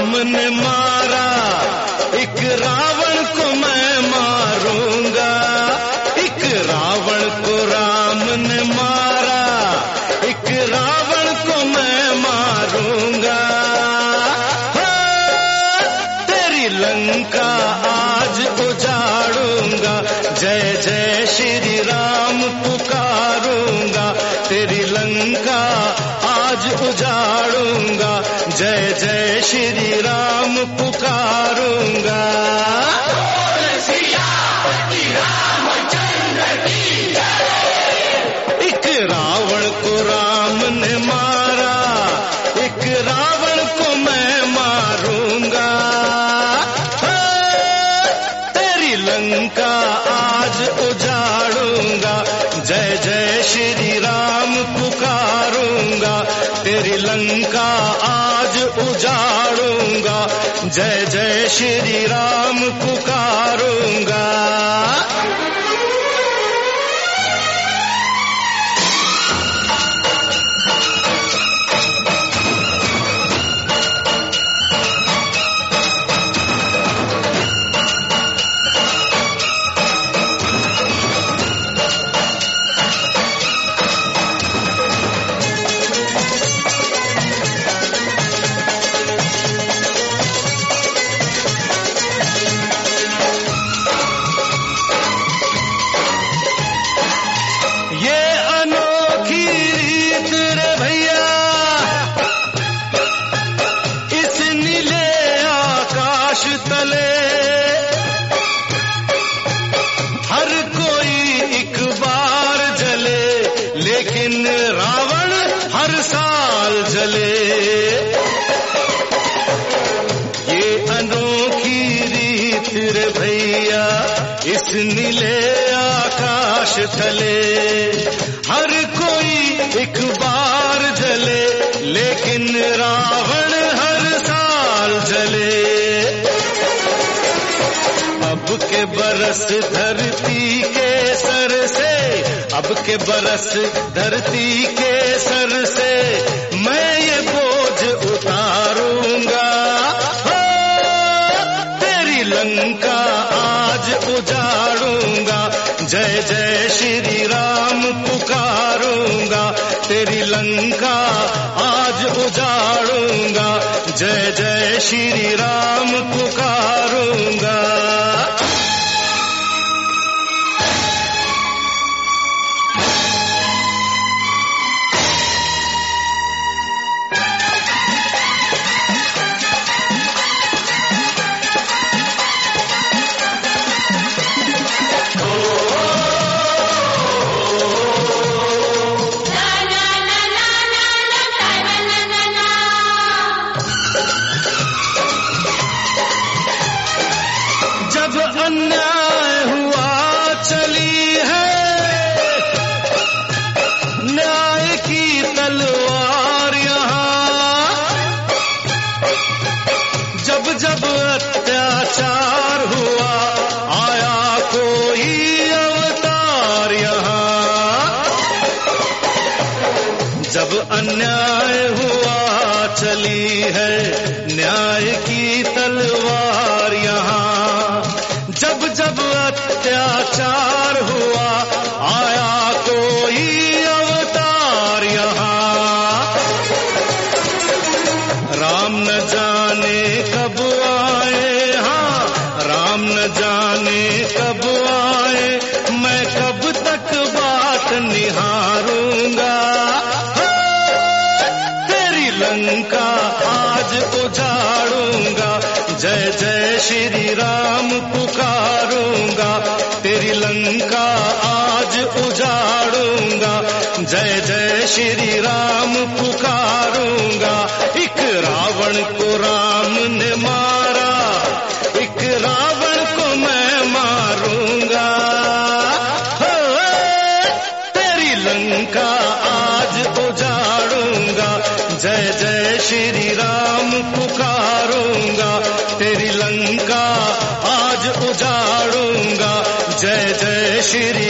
राम ने मारा, एक रावण को मैं मारूंगा। एक रावण को राम ने मारा, एक रावण को मैं मारूंगा। तेरी लंका आज उजाड़ूंगा, जय जय श्री राम पुकारूंगा। तेरी लंका आज उजाड़ूंगा, जय जय श्री राम पुकारूंगा। एक रावण को राम ने मारा, एक रावण को मैं मारूंगा। तेरी लंका आज उजाड़ूंगा, जय जय श्री राम पुकारूंगा। तेरी लंका आज उजाड़ूंगा, जय जय श्री राम पुकारूंगा। तले हर कोई एक बार जले, लेकिन रावण हर साल जले। ये अनोखी रीत रे भैया इस नीले आकाश तले। हर कोई एक बार जले, लेकिन रावण हर साल जले। अब के बरस धरती के सर से, अब के बरस धरती के सर से मैं ये बोझ उतारूंगा। तेरी लंका आज उजाड़ूंगा, जय जय श्री राम पुकारूंगा। तेरी लंका आज उजाड़ूंगा, जय जय श्री राम पुकारूंगा। जब अन्याय हुआ चली है न्याय की तलवार यहाँ। जब जब अत्याचार हुआ आया कोई अवतार यहाँ। जब अन्याय हुआ चली है न्याय की तलवार यहाँ। जब जब अत्याचार हुआ आया कोई अवतार यहाँ। राम न जाने कब आए, हाँ राम न जाने कब आए, मैं कब तक बात निहारूंगा। तेरी लंका आज उजाड़ूंगा, जय जय श्री राम पुकारूंगा। तेरी लंका आज उजाड़ूंगा, जय जय श्री राम पुकारूंगा। एक रावण को राम ने मारा, एक रावण को मैं मारूंगा। तेरी लंका आज उजाड़ूंगा, जय जय श्री राम पुकारूंगा। तेरी लंका आज उजाड़ूंगा, जय जय श्री